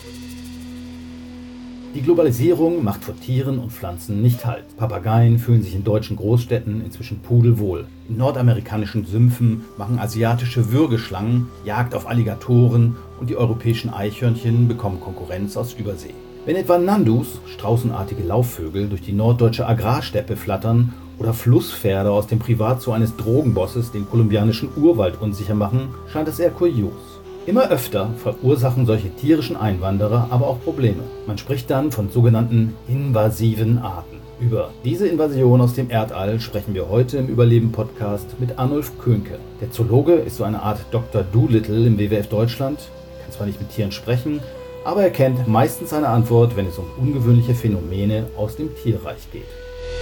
Die Globalisierung macht vor Tieren und Pflanzen nicht Halt. Papageien fühlen sich in deutschen Großstädten inzwischen pudelwohl. In nordamerikanischen Sümpfen machen asiatische Würgeschlangen Jagd auf Alligatoren und die europäischen Eichhörnchen bekommen Konkurrenz aus Übersee. Wenn etwa Nandus, straußenartige Laufvögel, durch die norddeutsche Agrarsteppe flattern oder Flusspferde aus dem Privatzoo eines Drogenbosses den kolumbianischen Urwald unsicher machen, scheint das eher kurios. Immer öfter verursachen solche tierischen Einwanderer aber auch Probleme. Man spricht dann von sogenannten invasiven Arten. Über diese Invasion aus dem Erdall sprechen wir heute im Überleben-Podcast mit Arnulf Köhnke. Der Zoologe ist so eine Art Dr. Dolittle im WWF Deutschland, kann zwar nicht mit Tieren sprechen, aber er kennt meistens eine Antwort, wenn es um ungewöhnliche Phänomene aus dem Tierreich geht.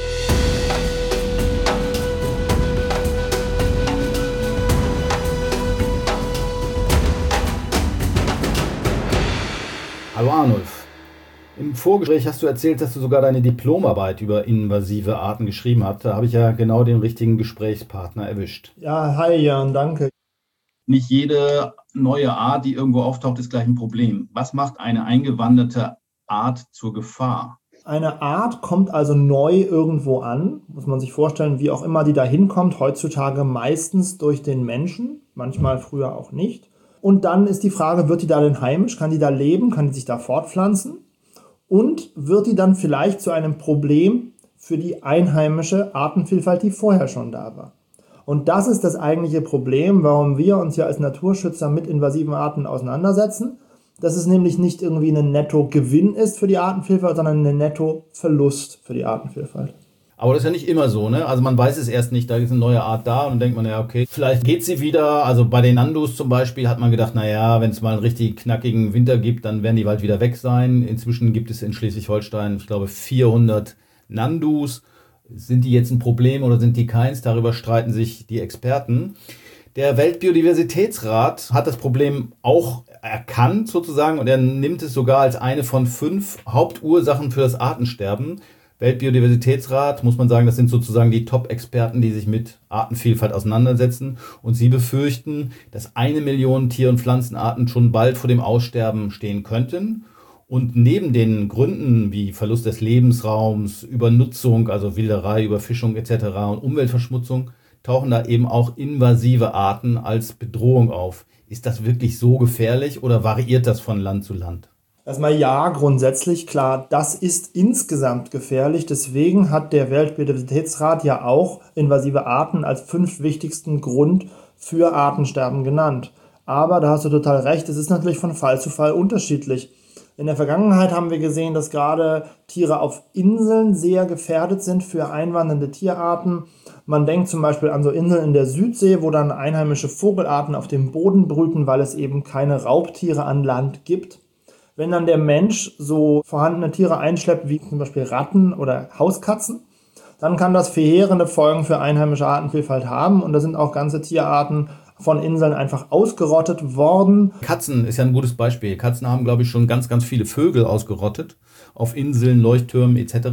Hallo Arnulf. Im Vorgespräch hast du erzählt, dass du sogar deine Diplomarbeit über invasive Arten geschrieben hast. Da habe ich ja genau den richtigen Gesprächspartner erwischt. Ja, hi Jan, danke. Nicht jede neue Art, die irgendwo auftaucht, ist gleich ein Problem. Was macht eine eingewanderte Art zur Gefahr? Eine Art kommt also neu irgendwo an, muss man sich vorstellen, wie auch immer die da hinkommt, heutzutage meistens durch den Menschen, manchmal früher auch nicht. Und dann ist die Frage, wird die da denn heimisch? Kann die da leben? Kann die sich da fortpflanzen? Und wird die dann vielleicht zu einem Problem für die einheimische Artenvielfalt, die vorher schon da war? Und das ist das eigentliche Problem, warum wir uns ja als Naturschützer mit invasiven Arten auseinandersetzen. Dass es nämlich nicht irgendwie ein Nettogewinn ist für die Artenvielfalt, sondern ein Nettoverlust für die Artenvielfalt. Aber das ist ja nicht immer so, ne? Also man weiß es erst nicht, da ist eine neue Art da und dann denkt man, ja okay, vielleicht geht sie wieder. Also bei den Nandus zum Beispiel hat man gedacht, naja, wenn es mal einen richtig knackigen Winter gibt, dann werden die bald wieder weg sein. Inzwischen gibt es in Schleswig-Holstein, ich glaube, 400 Nandus. Sind die jetzt ein Problem oder sind die keins? Darüber streiten sich die Experten. Der Weltbiodiversitätsrat hat das Problem auch erkannt sozusagen und er nimmt es sogar als eine von 5 Hauptursachen für das Artensterben. Weltbiodiversitätsrat, muss man sagen, das sind sozusagen die Top-Experten, die sich mit Artenvielfalt auseinandersetzen. Und sie befürchten, dass 1 Million Tier- und Pflanzenarten schon bald vor dem Aussterben stehen könnten. Und neben den Gründen wie Verlust des Lebensraums, Übernutzung, also Wilderei, Überfischung etc. und Umweltverschmutzung, tauchen da eben auch invasive Arten als Bedrohung auf. Ist das wirklich so gefährlich oder variiert das von Land zu Land? Erstmal ja, grundsätzlich klar, das ist insgesamt gefährlich. Deswegen hat der Weltbiodiversitätsrat ja auch invasive Arten als 5 wichtigsten Grund für Artensterben genannt. Aber da hast du total recht, es ist natürlich von Fall zu Fall unterschiedlich. In der Vergangenheit haben wir gesehen, dass gerade Tiere auf Inseln sehr gefährdet sind für einwandernde Tierarten. Man denkt zum Beispiel an so Inseln in der Südsee, wo dann einheimische Vogelarten auf dem Boden brüten, weil es eben keine Raubtiere an Land gibt. Wenn dann der Mensch so vorhandene Tiere einschleppt, wie zum Beispiel Ratten oder Hauskatzen, dann kann das verheerende Folgen für einheimische Artenvielfalt haben. Und da sind auch ganze Tierarten von Inseln einfach ausgerottet worden. Katzen ist ja ein gutes Beispiel. Katzen haben, glaube ich, schon ganz, ganz viele Vögel ausgerottet. Auf Inseln, Leuchttürmen etc.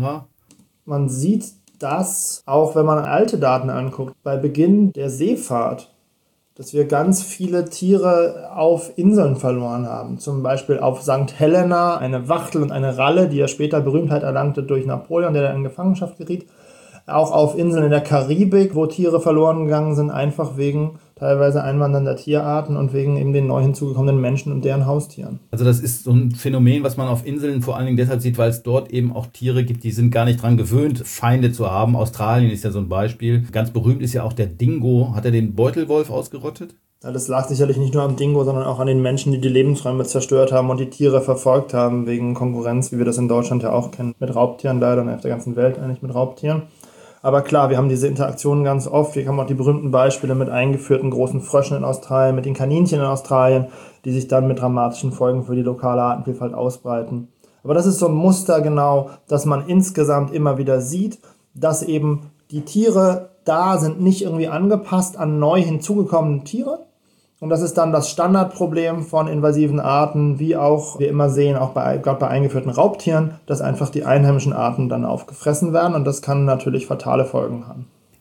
Man sieht das auch, wenn man alte Daten anguckt. Bei Beginn der Seefahrt, dass wir ganz viele Tiere auf Inseln verloren haben. Zum Beispiel auf St. Helena, eine Wachtel und eine Ralle, die ja später Berühmtheit erlangte durch Napoleon, der da in Gefangenschaft geriet. Auch auf Inseln in der Karibik, wo Tiere verloren gegangen sind, einfach wegen teilweise einwandernder Tierarten und wegen eben den neu hinzugekommenen Menschen und deren Haustieren. Also das ist so ein Phänomen, was man auf Inseln vor allen Dingen deshalb sieht, weil es dort eben auch Tiere gibt, die sind gar nicht dran gewöhnt, Feinde zu haben. Australien ist ja so ein Beispiel. Ganz berühmt ist ja auch der Dingo. Hat er den Beutelwolf ausgerottet? Ja, das lag sicherlich nicht nur am Dingo, sondern auch an den Menschen, die die Lebensräume zerstört haben und die Tiere verfolgt haben wegen Konkurrenz, wie wir das in Deutschland ja auch kennen, mit Raubtieren leider und auf der ganzen Welt eigentlich mit Raubtieren. Aber klar, wir haben diese Interaktionen ganz oft. Wir haben auch die berühmten Beispiele mit eingeführten großen Fröschen in Australien, mit den Kaninchen in Australien, die sich dann mit dramatischen Folgen für die lokale Artenvielfalt ausbreiten. Aber das ist so ein Muster genau, dass man insgesamt immer wieder sieht, dass eben die Tiere da sind, nicht irgendwie angepasst an neu hinzugekommene Tiere. Und das ist dann das Standardproblem von invasiven Arten, wie auch wir immer sehen, auch gerade bei eingeführten Raubtieren, dass einfach die einheimischen Arten dann aufgefressen werden und das kann natürlich fatale Folgen haben.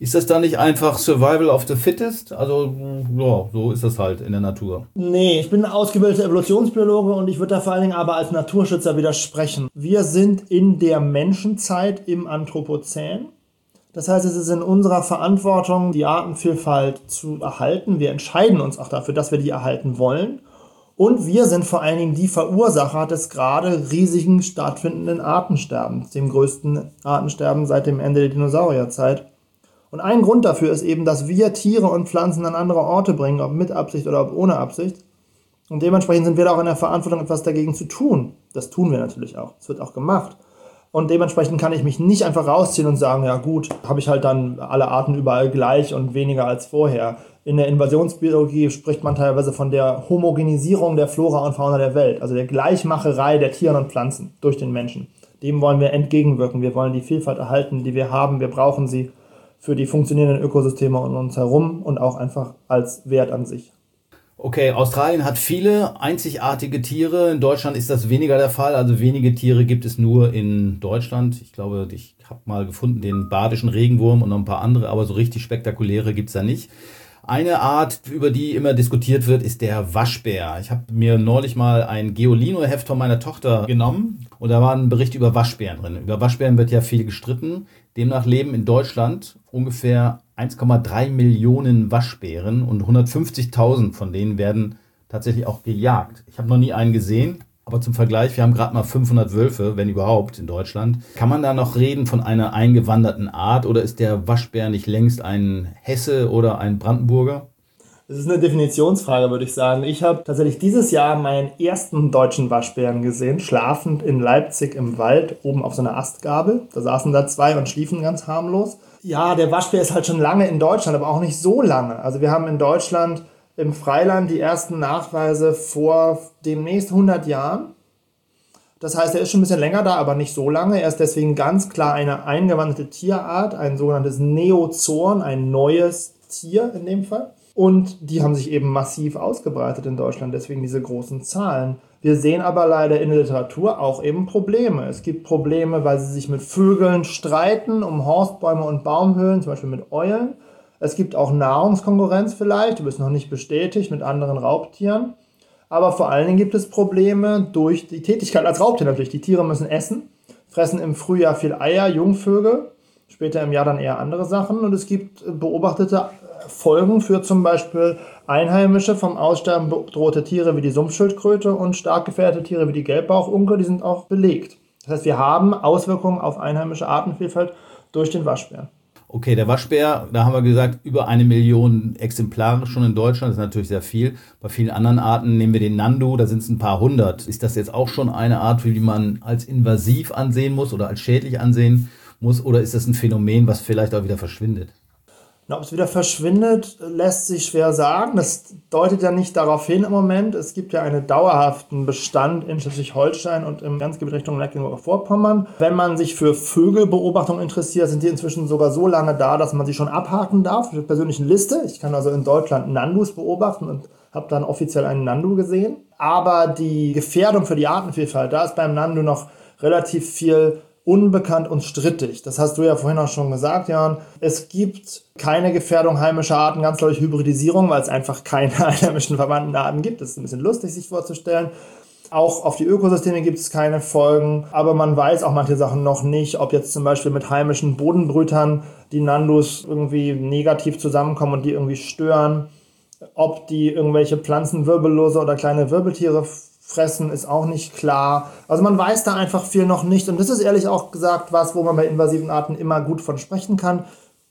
Ist das dann nicht einfach Survival of the Fittest? Also, ja, so ist das halt in der Natur. Nee, ich bin ein ausgebildeter Evolutionsbiologe und ich würde da vor allen Dingen aber als Naturschützer widersprechen. Wir sind in der Menschenzeit im Anthropozän. Das heißt, es ist in unserer Verantwortung, die Artenvielfalt zu erhalten. Wir entscheiden uns auch dafür, dass wir die erhalten wollen. Und wir sind vor allen Dingen die Verursacher des gerade riesigen stattfindenden Artensterbens, dem größten Artensterben seit dem Ende der Dinosaurierzeit. Und ein Grund dafür ist eben, dass wir Tiere und Pflanzen an andere Orte bringen, ob mit Absicht oder ob ohne Absicht. Und dementsprechend sind wir da auch in der Verantwortung, etwas dagegen zu tun. Das tun wir natürlich auch. Es wird auch gemacht. Und dementsprechend kann ich mich nicht einfach rausziehen und sagen, ja gut, habe ich halt dann alle Arten überall gleich und weniger als vorher. In der Invasionsbiologie spricht man teilweise von der Homogenisierung der Flora und Fauna der Welt, also der Gleichmacherei der Tiere und Pflanzen durch den Menschen. Dem wollen wir entgegenwirken. Wir wollen die Vielfalt erhalten, die wir haben. Wir brauchen sie für die funktionierenden Ökosysteme um uns herum und auch einfach als Wert an sich. Okay, Australien hat viele einzigartige Tiere. In Deutschland ist das weniger der Fall. Also wenige Tiere gibt es nur in Deutschland. Ich glaube, ich habe mal gefunden den badischen Regenwurm und noch ein paar andere, aber so richtig spektakuläre gibt es da nicht. Eine Art, über die immer diskutiert wird, ist der Waschbär. Ich habe mir neulich mal ein Geolino-Heft von meiner Tochter genommen und da war ein Bericht über Waschbären drin. Über Waschbären wird ja viel gestritten. Demnach leben in Deutschland ungefähr 1,3 Millionen Waschbären und 150.000 von denen werden tatsächlich auch gejagt. Ich habe noch nie einen gesehen, aber zum Vergleich, wir haben gerade mal 500 Wölfe, wenn überhaupt, in Deutschland. Kann man da noch reden von einer eingewanderten Art oder ist der Waschbär nicht längst ein Hesse oder ein Brandenburger? Das ist eine Definitionsfrage, würde ich sagen. Ich habe tatsächlich dieses Jahr meinen ersten deutschen Waschbären gesehen, schlafend in Leipzig im Wald, oben auf so einer Astgabel. Da saßen da zwei und schliefen ganz harmlos. Ja, der Waschbär ist halt schon lange in Deutschland, aber auch nicht so lange. Also wir haben in Deutschland im Freiland die ersten Nachweise vor demnächst 100 Jahren. Das heißt, er ist schon ein bisschen länger da, aber nicht so lange. Er ist deswegen ganz klar eine eingewanderte Tierart, ein sogenanntes Neozoon, ein neues Tier in dem Fall. Und die haben sich eben massiv ausgebreitet in Deutschland, deswegen diese großen Zahlen. Wir sehen aber leider in der Literatur auch eben Probleme. Es gibt Probleme, weil sie sich mit Vögeln streiten, um Horstbäume und Baumhöhlen, zum Beispiel mit Eulen. Es gibt auch Nahrungskonkurrenz vielleicht, die ist noch nicht bestätigt, mit anderen Raubtieren. Aber vor allen Dingen gibt es Probleme durch die Tätigkeit als Raubtier natürlich. Die Tiere müssen essen, fressen im Frühjahr viel Eier, Jungvögel, später im Jahr dann eher andere Sachen. Und es gibt beobachtete Folgen für zum Beispiel einheimische, vom Aussterben bedrohte Tiere wie die Sumpfschildkröte und stark gefährdete Tiere wie die Gelbbauchunke, die sind auch belegt. Das heißt, wir haben Auswirkungen auf einheimische Artenvielfalt durch den Waschbären. Okay, der Waschbär, da haben wir gesagt, über 1 Million Exemplare schon in Deutschland, das ist natürlich sehr viel. Bei vielen anderen Arten nehmen wir den Nandu, da sind es ein paar hundert. Ist das jetzt auch schon eine Art, die man als invasiv ansehen muss oder als schädlich ansehen muss? Oder ist das ein Phänomen, was vielleicht auch wieder verschwindet? Ob es wieder verschwindet, lässt sich schwer sagen. Das deutet ja nicht darauf hin im Moment. Es gibt ja einen dauerhaften Bestand in Schleswig-Holstein und im Grenzgebiet Richtung Mecklenburg-Vorpommern. Wenn man sich für Vögelbeobachtung interessiert, sind die inzwischen sogar so lange da, dass man sie schon abhaken darf mit der persönlichen Liste. Ich kann also in Deutschland Nandus beobachten und habe dann offiziell einen Nandu gesehen. Aber die Gefährdung für die Artenvielfalt, da ist beim Nandu noch relativ viel unbekannt und strittig. Das hast du ja vorhin auch schon gesagt, Jan. Es gibt keine Gefährdung heimischer Arten, ganz deutlich Hybridisierung, weil es einfach keine einheimischen verwandten Arten gibt. Das ist ein bisschen lustig, sich vorzustellen. Auch auf die Ökosysteme gibt es keine Folgen, aber man weiß auch manche Sachen noch nicht, ob jetzt zum Beispiel mit heimischen Bodenbrütern die Nandus irgendwie negativ zusammenkommen und die irgendwie stören. Ob die irgendwelche Pflanzenwirbellose oder kleine Wirbeltiere fressen, ist auch nicht klar. Also man weiß da einfach viel noch nicht. Und das ist ehrlich auch gesagt was, wo man bei invasiven Arten immer gut von sprechen kann.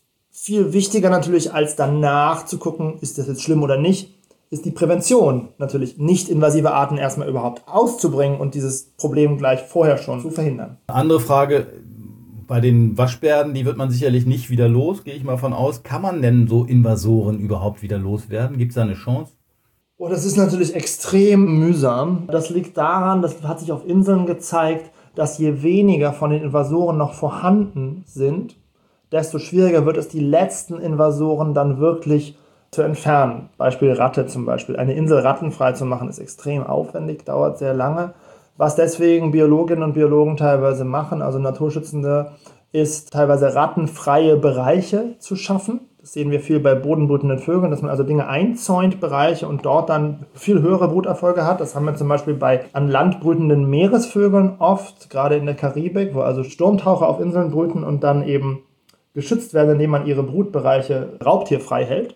Viel wichtiger natürlich, als danach zu gucken, ist das jetzt schlimm oder nicht, ist die Prävention natürlich. Nicht invasive Arten erstmal überhaupt auszubringen und dieses Problem gleich vorher schon zu verhindern. Andere Frage, bei den Waschbären, die wird man sicherlich nicht wieder los, gehe ich mal von aus. Kann man denn so Invasoren überhaupt wieder loswerden? Gibt es da eine Chance? Oh, das ist natürlich extrem mühsam. Das liegt daran, das hat sich auf Inseln gezeigt, dass je weniger von den Invasoren noch vorhanden sind, desto schwieriger wird es, die letzten Invasoren dann wirklich zu entfernen. Beispiel Ratte zum Beispiel. Eine Insel rattenfrei zu machen, ist extrem aufwendig, dauert sehr lange. Was deswegen Biologinnen und Biologen teilweise machen, also Naturschützende, ist teilweise rattenfreie Bereiche zu schaffen. Das sehen wir viel bei bodenbrütenden Vögeln, dass man also Dinge einzäunt, Bereiche, und dort dann viel höhere Bruterfolge hat. Das haben wir zum Beispiel bei an Land brütenden Meeresvögeln oft, gerade in der Karibik, wo also Sturmtaucher auf Inseln brüten und dann eben geschützt werden, indem man ihre Brutbereiche raubtierfrei hält.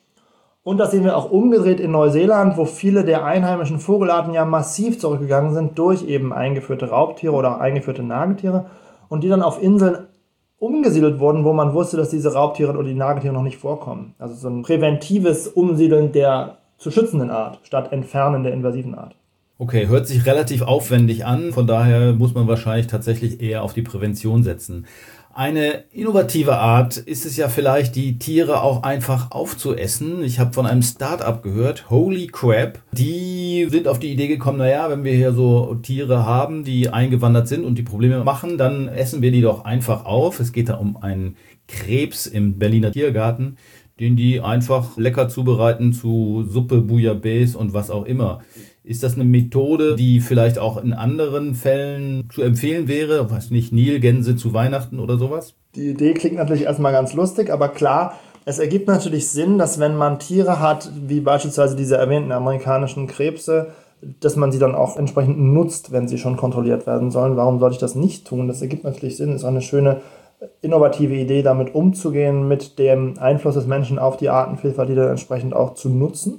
Und das sehen wir auch umgedreht in Neuseeland, wo viele der einheimischen Vogelarten ja massiv zurückgegangen sind durch eben eingeführte Raubtiere oder auch eingeführte Nagetiere und die dann auf Inseln umgesiedelt wurden, wo man wusste, dass diese Raubtiere oder die Nagetiere noch nicht vorkommen. Also so ein präventives Umsiedeln der zu schützenden Art statt Entfernen der invasiven Art. Okay, hört sich relativ aufwendig an, von daher muss man wahrscheinlich tatsächlich eher auf die Prävention setzen. Eine innovative Art ist es ja vielleicht, die Tiere auch einfach aufzuessen. Ich habe von einem Start-up gehört, Holy Crab. Die sind auf die Idee gekommen, naja, wenn wir hier so Tiere haben, die eingewandert sind und die Probleme machen, dann essen wir die doch einfach auf. Es geht da um einen Krebs im Berliner Tiergarten, den die einfach lecker zubereiten zu Suppe, Bouillabaisse und was auch immer. Ist das eine Methode, die vielleicht auch in anderen Fällen zu empfehlen wäre? Weiß nicht, Nilgänse zu Weihnachten oder sowas? Die Idee klingt natürlich erstmal ganz lustig, aber klar, es ergibt natürlich Sinn, dass wenn man Tiere hat, wie beispielsweise diese erwähnten amerikanischen Krebse, dass man sie dann auch entsprechend nutzt, wenn sie schon kontrolliert werden sollen. Warum sollte ich das nicht tun? Das ergibt natürlich Sinn, ist auch eine schöne innovative Idee, damit umzugehen, mit dem Einfluss des Menschen auf die Artenvielfalt, die dann entsprechend auch zu nutzen.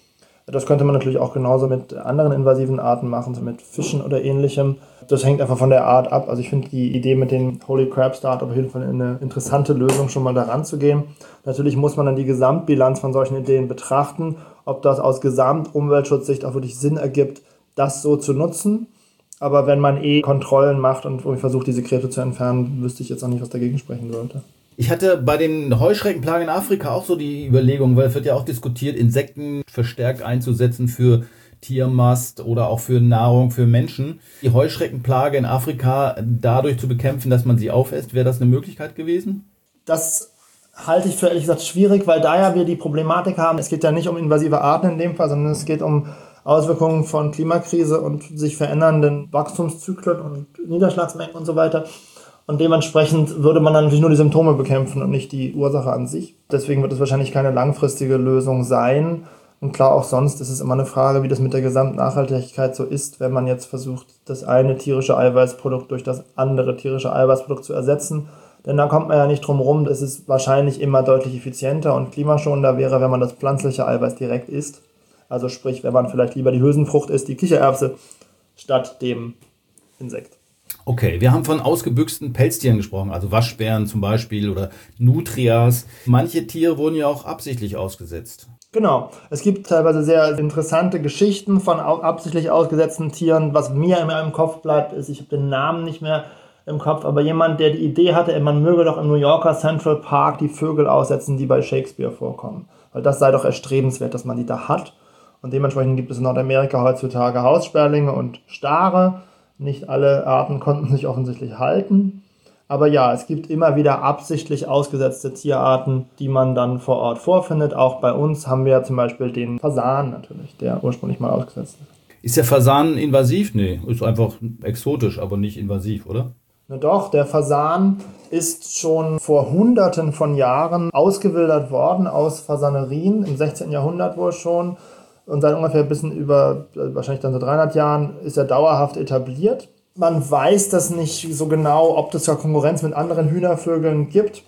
Das könnte man natürlich auch genauso mit anderen invasiven Arten machen, so mit Fischen oder ähnlichem. Das hängt einfach von der Art ab. Also ich finde die Idee mit den Holy Crab Startup auf jeden Fall eine interessante Lösung, schon mal daran zu gehen. Natürlich muss man dann die Gesamtbilanz von solchen Ideen betrachten, ob das aus Gesamtumweltschutzsicht auch wirklich Sinn ergibt, das so zu nutzen. Aber wenn man Kontrollen macht und versucht, diese Krebse zu entfernen, wüsste ich jetzt auch nicht, was dagegen sprechen sollte. Ich hatte bei den Heuschreckenplagen in Afrika auch so die Überlegung, weil es wird ja auch diskutiert, Insekten verstärkt einzusetzen für Tiermast oder auch für Nahrung für Menschen. Die Heuschreckenplage in Afrika dadurch zu bekämpfen, dass man sie aufisst, wäre das eine Möglichkeit gewesen? Das halte ich für ehrlich gesagt schwierig, weil da ja wir die Problematik haben, es geht ja nicht um invasive Arten in dem Fall, sondern es geht um Auswirkungen von Klimakrise und sich verändernden Wachstumszyklen und Niederschlagsmengen und so weiter. Und dementsprechend würde man dann natürlich nur die Symptome bekämpfen und nicht die Ursache an sich. Deswegen wird es wahrscheinlich keine langfristige Lösung sein. Und klar, auch sonst ist es immer eine Frage, wie das mit der Gesamtnachhaltigkeit so ist, wenn man jetzt versucht, das eine tierische Eiweißprodukt durch das andere tierische Eiweißprodukt zu ersetzen. Denn da kommt man ja nicht drum rum, es ist wahrscheinlich immer deutlich effizienter und klimaschonender wäre, wenn man das pflanzliche Eiweiß direkt isst. Also sprich, wenn man vielleicht lieber die Hülsenfrucht isst, die Kichererbse, statt dem Insekt. Okay, wir haben von ausgebüxten Pelztieren gesprochen, also Waschbären zum Beispiel oder Nutrias. Manche Tiere wurden ja auch absichtlich ausgesetzt. Genau, es gibt teilweise sehr interessante Geschichten von absichtlich ausgesetzten Tieren. Was mir immer im Kopf bleibt, ist, ich habe den Namen nicht mehr im Kopf, aber jemand, der die Idee hatte, man möge doch im New Yorker Central Park die Vögel aussetzen, die bei Shakespeare vorkommen. Weil das sei doch erstrebenswert, dass man die da hat. Und dementsprechend gibt es in Nordamerika heutzutage Haussperlinge und Stare. Nicht alle Arten konnten sich offensichtlich halten. Aber ja, es gibt immer wieder absichtlich ausgesetzte Tierarten, die man dann vor Ort vorfindet. Auch bei uns haben wir zum Beispiel den Fasan natürlich, der ursprünglich mal ausgesetzt ist. Ist der Fasan invasiv? Nee, ist einfach exotisch, aber nicht invasiv, oder? Na doch, der Fasan ist schon vor Hunderten von Jahren ausgewildert worden aus Fasanerien, im 16. Jahrhundert wohl schon. Und seit ungefähr ein bisschen über, wahrscheinlich dann so 300 Jahren, ist er dauerhaft etabliert. Man weiß das nicht so genau, ob es ja Konkurrenz mit anderen Hühnervögeln gibt.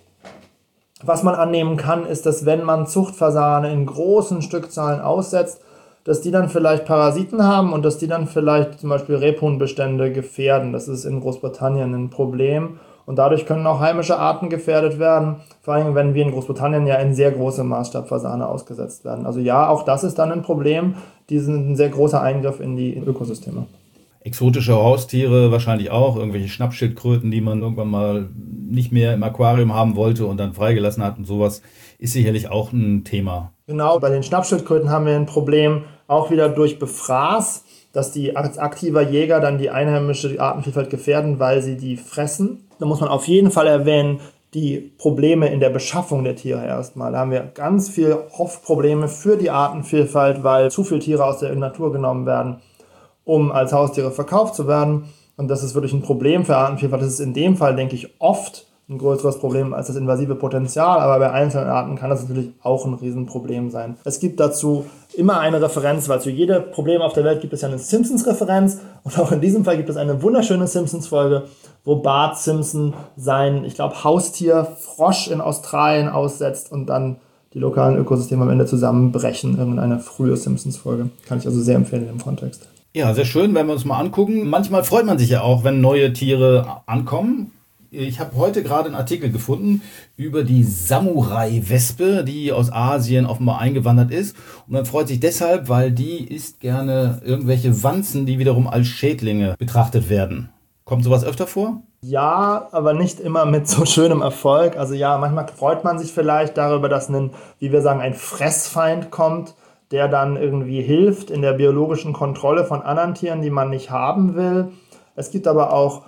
Was man annehmen kann, ist, dass wenn man Zuchtfasane in großen Stückzahlen aussetzt, dass die dann vielleicht Parasiten haben und dass die dann vielleicht zum Beispiel Rebhuhnbestände gefährden. Das ist in Großbritannien ein Problem. Und dadurch können auch heimische Arten gefährdet werden, vor allem wenn wir in Großbritannien ja in sehr großem Maßstab Fasane ausgesetzt werden. Also ja, auch das ist dann ein Problem. Die sind ein sehr großer Eingriff in die Ökosysteme. Exotische Haustiere wahrscheinlich auch, irgendwelche Schnappschildkröten, die man irgendwann mal nicht mehr im Aquarium haben wollte und dann freigelassen hat und sowas, ist sicherlich auch ein Thema. Genau, bei den Schnappschildkröten haben wir ein Problem, auch wieder durch Befraß, dass die als aktiver Jäger dann die einheimische Artenvielfalt gefährden, weil sie die fressen. Da muss man auf jeden Fall erwähnen, die Probleme in der Beschaffung der Tiere erstmal. Da haben wir ganz viel Probleme für die Artenvielfalt, weil zu viele Tiere aus der Natur genommen werden, um als Haustiere verkauft zu werden. Und das ist wirklich ein Problem für Artenvielfalt. Das ist in dem Fall, denke ich, oft ein größeres Problem als das invasive Potenzial, aber bei einzelnen Arten kann das natürlich auch ein Riesenproblem sein. Es gibt dazu immer eine Referenz, weil zu jedem Problem auf der Welt gibt es ja eine Simpsons-Referenz und auch in diesem Fall gibt es eine wunderschöne Simpsons-Folge, wo Bart Simpson sein, ich glaube, Haustier Frosch in Australien aussetzt und dann die lokalen Ökosysteme am Ende zusammenbrechen. Irgendeine frühe Simpsons-Folge. Kann ich also sehr empfehlen im Kontext. Ja, sehr schön, wenn wir uns mal angucken. Manchmal freut man sich ja auch, wenn neue Tiere ankommen. Ich habe heute gerade einen Artikel gefunden über die Samurai-Wespe, die aus Asien offenbar eingewandert ist. Und man freut sich deshalb, weil die isst gerne irgendwelche Wanzen, die wiederum als Schädlinge betrachtet werden. Kommt sowas öfter vor? Ja, aber nicht immer mit so schönem Erfolg. Also ja, manchmal freut man sich vielleicht darüber, dass wie wir sagen, ein Fressfeind kommt, der dann irgendwie hilft in der biologischen Kontrolle von anderen Tieren, die man nicht haben will. Es gibt aber auch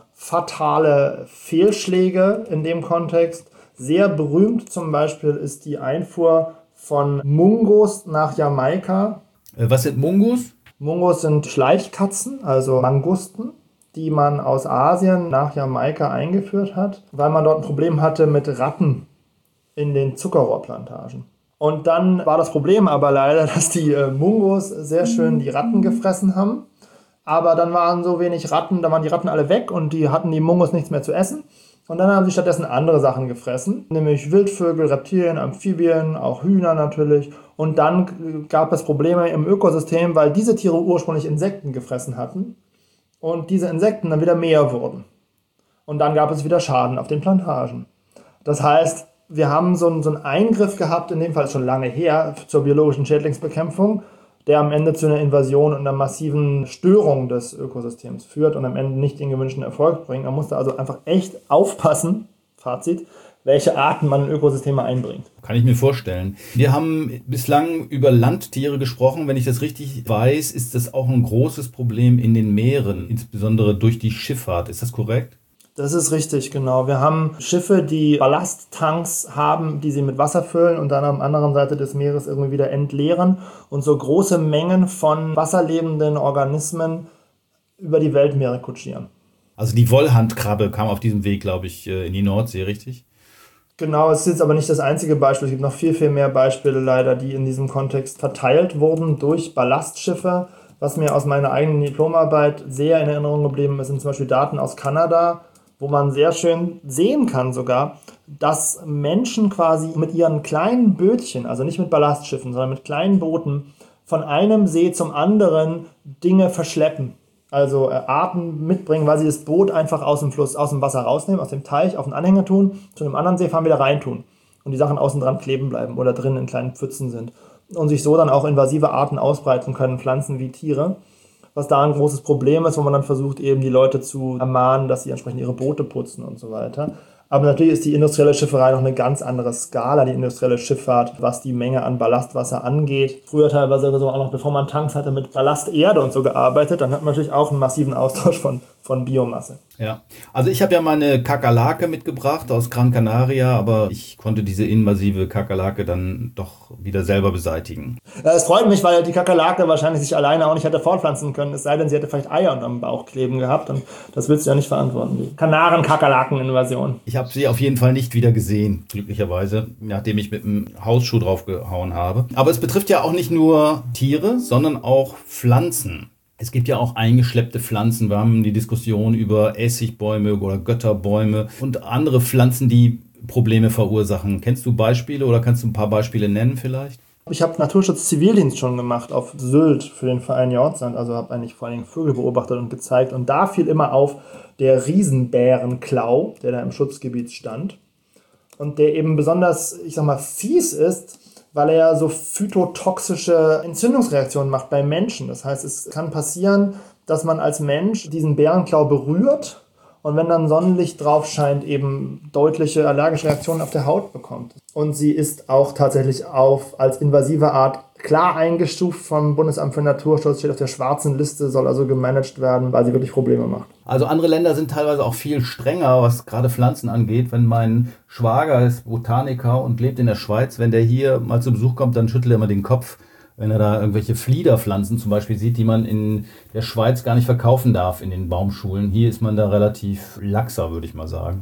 fatale Fehlschläge in dem Kontext. Sehr berühmt zum Beispiel ist die Einfuhr von Mungos nach Jamaika. Was sind Mungos? Mungos sind Schleichkatzen, also Mangusten, die man aus Asien nach Jamaika eingeführt hat, weil man dort ein Problem hatte mit Ratten in den Zuckerrohrplantagen. Und dann war das Problem aber leider, dass die Mungos sehr schön die Ratten gefressen haben. Aber dann waren so wenig Ratten, da waren die Ratten alle weg und die hatten die Mungos nichts mehr zu essen. Und dann haben sie stattdessen andere Sachen gefressen, nämlich Wildvögel, Reptilien, Amphibien, auch Hühner natürlich. Und dann gab es Probleme im Ökosystem, weil diese Tiere ursprünglich Insekten gefressen hatten und diese Insekten dann wieder mehr wurden. Und dann gab es wieder Schaden auf den Plantagen. Das heißt, wir haben so einen Eingriff gehabt, in dem Fall schon lange her, zur biologischen Schädlingsbekämpfung, der am Ende zu einer Invasion und einer massiven Störung des Ökosystems führt und am Ende nicht den gewünschten Erfolg bringt. Man muss da also einfach echt aufpassen, Fazit, welche Arten man in Ökosysteme einbringt. Kann ich mir vorstellen. Wir haben bislang über Landtiere gesprochen. Wenn ich das richtig weiß, ist das auch ein großes Problem in den Meeren, insbesondere durch die Schifffahrt. Ist das korrekt? Das ist richtig, genau. Wir haben Schiffe, die Ballasttanks haben, die sie mit Wasser füllen und dann am anderen Seite des Meeres irgendwie wieder entleeren und so große Mengen von wasserlebenden Organismen über die Weltmeere kutschieren. Also die Wollhandkrabbe kam auf diesem Weg, glaube ich, in die Nordsee, richtig? Genau, es ist jetzt aber nicht das einzige Beispiel. Es gibt noch viel, viel mehr Beispiele leider, die in diesem Kontext verteilt wurden durch Ballastschiffe. Was mir aus meiner eigenen Diplomarbeit sehr in Erinnerung geblieben ist, sind zum Beispiel Daten aus Kanada, wo man sehr schön sehen kann sogar, dass Menschen quasi mit ihren kleinen Bötchen, also nicht mit Ballastschiffen, sondern mit kleinen Booten, von einem See zum anderen Dinge verschleppen. Also Arten mitbringen, weil sie das Boot einfach aus dem Fluss, aus dem Wasser rausnehmen, aus dem Teich, auf den Anhänger tun, zu einem anderen See fahren, wieder reintun. Und die Sachen außen dran kleben bleiben oder drin in kleinen Pfützen sind. Und sich so dann auch invasive Arten ausbreiten können, Pflanzen wie Tiere. Was da ein großes Problem ist, wo man dann versucht, eben die Leute zu ermahnen, dass sie entsprechend ihre Boote putzen und so weiter. Aber natürlich ist die industrielle Schifferei noch eine ganz andere Skala, die industrielle Schifffahrt, was die Menge an Ballastwasser angeht. Früher teilweise so auch noch, bevor man Tanks hatte, mit Ballasterde und so gearbeitet. Dann hat man natürlich auch einen massiven Austausch von Biomasse. Ja, also ich habe ja meine Kakerlake mitgebracht aus Gran Canaria, aber ich konnte diese invasive Kakerlake dann doch wieder selber beseitigen. Es freut mich, weil die Kakerlake wahrscheinlich sich alleine auch nicht hätte fortpflanzen können, es sei denn, sie hätte vielleicht Eier unterm Bauch kleben gehabt und das willst du ja nicht verantworten, die Kanaren-Kakerlaken-Invasion. Ich habe sie auf jeden Fall nicht wieder gesehen, glücklicherweise, nachdem ich mit einem Hausschuh draufgehauen habe. Aber es betrifft ja auch nicht nur Tiere, sondern auch Pflanzen. Es gibt ja auch eingeschleppte Pflanzen. Wir haben die Diskussion über Essigbäume oder Götterbäume und andere Pflanzen, die Probleme verursachen. Kennst du Beispiele oder kannst du ein paar Beispiele nennen vielleicht? Ich habe Naturschutz-Zivildienst schon gemacht auf Sylt für den Verein Jordsand, also habe eigentlich vor allem Vögel beobachtet und gezeigt. Und da fiel immer auf der Riesenbärenklau, der da im Schutzgebiet stand. Und der eben besonders, ich sag mal, fies ist, weil er ja so phytotoxische Entzündungsreaktionen macht bei Menschen. Das heißt, es kann passieren, dass man als Mensch diesen Bärenklau berührt und wenn dann Sonnenlicht drauf scheint, eben deutliche allergische Reaktionen auf der Haut bekommt. Und sie ist auch tatsächlich als invasive Art klar eingestuft vom Bundesamt für Naturschutz, steht auf der schwarzen Liste, soll also gemanagt werden, weil sie wirklich Probleme macht. Also andere Länder sind teilweise auch viel strenger, was gerade Pflanzen angeht. Wenn mein Schwager ist Botaniker und lebt in der Schweiz, wenn der hier mal zu Besuch kommt, dann schüttelt er immer den Kopf, wenn er da irgendwelche Fliederpflanzen zum Beispiel sieht, die man in der Schweiz gar nicht verkaufen darf in den Baumschulen. Hier ist man da relativ laxer, würde ich mal sagen.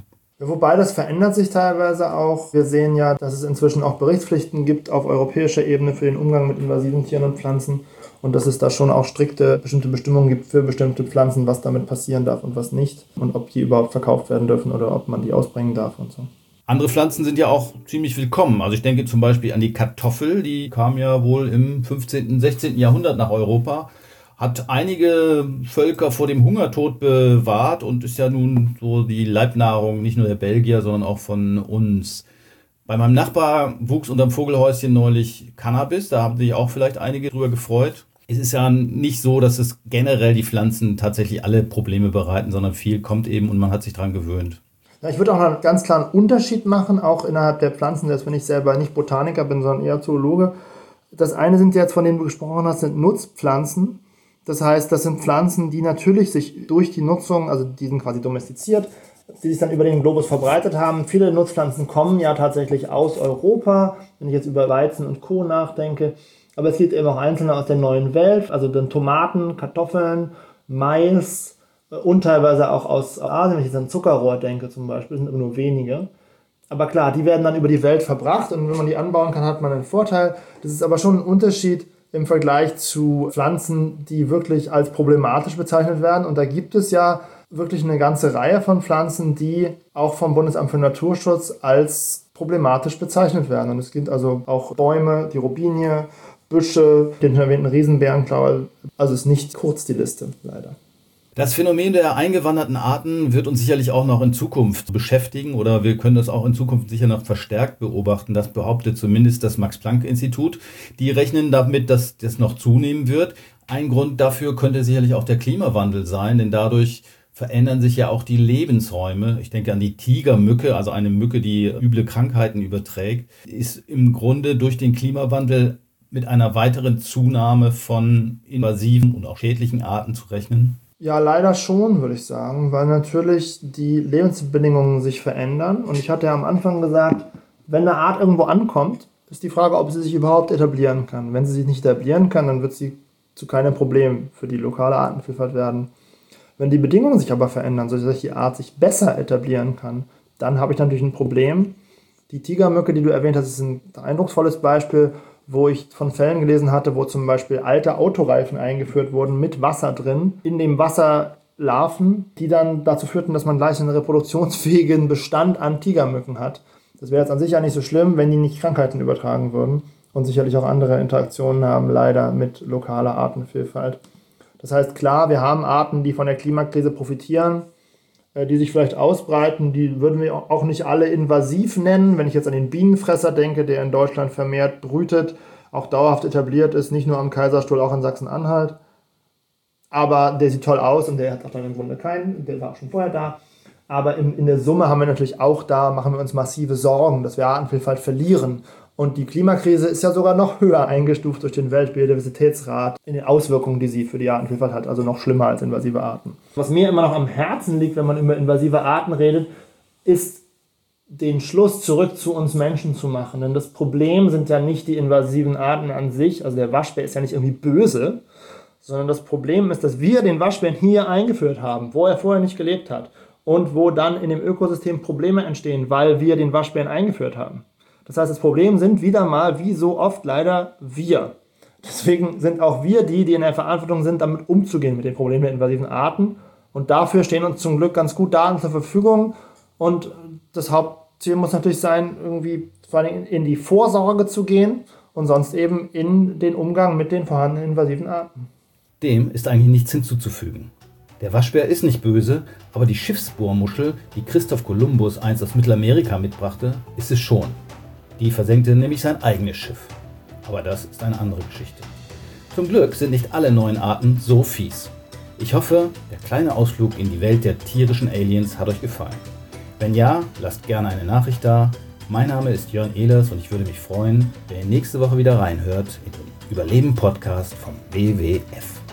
Ja, wobei das verändert sich teilweise auch. Wir sehen ja, dass es inzwischen auch Berichtspflichten gibt auf europäischer Ebene für den Umgang mit invasiven Tieren und Pflanzen und dass es da schon auch strikte bestimmte Bestimmungen gibt für bestimmte Pflanzen, was damit passieren darf und was nicht und ob die überhaupt verkauft werden dürfen oder ob man die ausbringen darf und so. Andere Pflanzen sind ja auch ziemlich willkommen. Also ich denke zum Beispiel an die Kartoffel, die kam ja wohl im 15., 16. Jahrhundert nach Europa, hat einige Völker vor dem Hungertod bewahrt und ist ja nun so die Leibnahrung nicht nur der Belgier, sondern auch von uns. Bei meinem Nachbar wuchs unterm Vogelhäuschen neulich Cannabis, da haben sich auch vielleicht einige drüber gefreut. Es ist ja nicht so, dass es generell die Pflanzen tatsächlich alle Probleme bereiten, sondern viel kommt eben und man hat sich dran gewöhnt. Ja, ich würde auch einen ganz klaren Unterschied machen, auch innerhalb der Pflanzen, selbst wenn ich selber nicht Botaniker bin, sondern eher Zoologe. Das eine sind jetzt, von denen du gesprochen hast, sind Nutzpflanzen. Das heißt, das sind Pflanzen, die natürlich sich durch die Nutzung, also die sind quasi domestiziert, die sich dann über den Globus verbreitet haben. Viele Nutzpflanzen kommen ja tatsächlich aus Europa, wenn ich jetzt über Weizen und Co. nachdenke. Aber es gibt eben auch einzelne aus der neuen Welt, also dann Tomaten, Kartoffeln, Mais und teilweise auch aus Asien, wenn ich jetzt an Zuckerrohr denke zum Beispiel, sind aber nur wenige. Aber klar, die werden dann über die Welt verbracht und wenn man die anbauen kann, hat man einen Vorteil. Das ist aber schon ein Unterschied im Vergleich zu Pflanzen, die wirklich als problematisch bezeichnet werden. Und da gibt es ja wirklich eine ganze Reihe von Pflanzen, die auch vom Bundesamt für Naturschutz als problematisch bezeichnet werden. Und es gibt also auch Bäume, die Robinie, Büsche, den schon erwähnten Riesenbärenklau. Also es ist nicht kurz die Liste, leider. Das Phänomen der eingewanderten Arten wird uns sicherlich auch noch in Zukunft beschäftigen oder wir können das auch in Zukunft sicher noch verstärkt beobachten. Das behauptet zumindest das Max-Planck-Institut. Die rechnen damit, dass das noch zunehmen wird. Ein Grund dafür könnte sicherlich auch der Klimawandel sein, denn dadurch verändern sich ja auch die Lebensräume. Ich denke an die Tigermücke, also eine Mücke, die üble Krankheiten überträgt, ist im Grunde durch den Klimawandel mit einer weiteren Zunahme von invasiven und auch schädlichen Arten zu rechnen. Ja, leider schon, würde ich sagen, weil natürlich die Lebensbedingungen sich verändern. Und ich hatte ja am Anfang gesagt, wenn eine Art irgendwo ankommt, ist die Frage, ob sie sich überhaupt etablieren kann. Wenn sie sich nicht etablieren kann, dann wird sie zu keinem Problem für die lokale Artenvielfalt werden. Wenn die Bedingungen sich aber verändern, sodass die Art sich besser etablieren kann, dann habe ich natürlich ein Problem. Die Tigermücke, die du erwähnt hast, ist ein eindrucksvolles Beispiel, wo ich von Fällen gelesen hatte, wo zum Beispiel alte Autoreifen eingeführt wurden mit Wasser drin, in dem Wasser Larven, die dann dazu führten, dass man gleich einen reproduktionsfähigen Bestand an Tigermücken hat. Das wäre jetzt an sich ja nicht so schlimm, wenn die nicht Krankheiten übertragen würden und sicherlich auch andere Interaktionen haben, leider mit lokaler Artenvielfalt. Das heißt, klar, wir haben Arten, die von der Klimakrise profitieren, die sich vielleicht ausbreiten, die würden wir auch nicht alle invasiv nennen. Wenn ich jetzt an den Bienenfresser denke, der in Deutschland vermehrt brütet, auch dauerhaft etabliert ist, nicht nur am Kaiserstuhl, auch in Sachsen-Anhalt. Aber der sieht toll aus und der hat auch dann im Grunde keinen, der war auch schon vorher da. Aber in der Summe haben wir natürlich auch da, machen wir uns massive Sorgen, dass wir Artenvielfalt verlieren. Und die Klimakrise ist ja sogar noch höher eingestuft durch den Weltbiodiversitätsrat in den Auswirkungen, die sie für die Artenvielfalt hat, also noch schlimmer als invasive Arten. Was mir immer noch am Herzen liegt, wenn man über invasive Arten redet, ist den Schluss zurück zu uns Menschen zu machen. Denn das Problem sind ja nicht die invasiven Arten an sich, also der Waschbär ist ja nicht irgendwie böse, sondern das Problem ist, dass wir den Waschbären hier eingeführt haben, wo er vorher nicht gelebt hat und wo dann in dem Ökosystem Probleme entstehen, weil wir den Waschbären eingeführt haben. Das heißt, das Problem sind wieder mal, wie so oft leider, wir. Deswegen sind auch wir die in der Verantwortung sind, damit umzugehen mit den Problemen der invasiven Arten. Und dafür stehen uns zum Glück ganz gut Daten zur Verfügung. Und das Hauptziel muss natürlich sein, irgendwie vor allem in die Vorsorge zu gehen und sonst eben in den Umgang mit den vorhandenen invasiven Arten. Dem ist eigentlich nichts hinzuzufügen. Der Waschbär ist nicht böse, aber die Schiffsbohrmuschel, die Christoph Kolumbus einst aus Mittelamerika mitbrachte, ist es schon. Die versenkte nämlich sein eigenes Schiff. Aber das ist eine andere Geschichte. Zum Glück sind nicht alle neuen Arten so fies. Ich hoffe, der kleine Ausflug in die Welt der tierischen Aliens hat euch gefallen. Wenn ja, lasst gerne eine Nachricht da. Mein Name ist Jörn Ehlers und ich würde mich freuen, wenn ihr nächste Woche wieder reinhört in den Überleben-Podcast vom WWF.